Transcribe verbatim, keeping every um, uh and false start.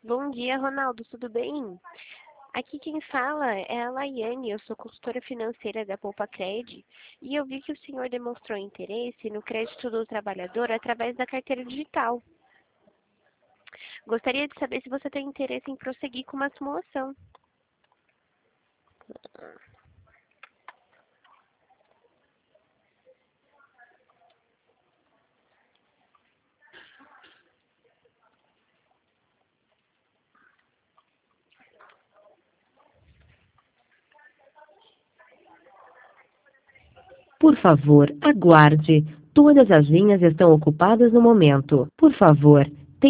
Bom dia, Ronaldo, tudo bem? Aqui quem fala é a Laiane, eu sou consultora financeira da Poupa Cred e eu vi que o senhor demonstrou interesse no crédito do trabalhador através da carteira digital. Gostaria de saber se você tem interesse em prosseguir com uma simulação. Por favor, aguarde. Todas as linhas estão ocupadas no momento. Por favor,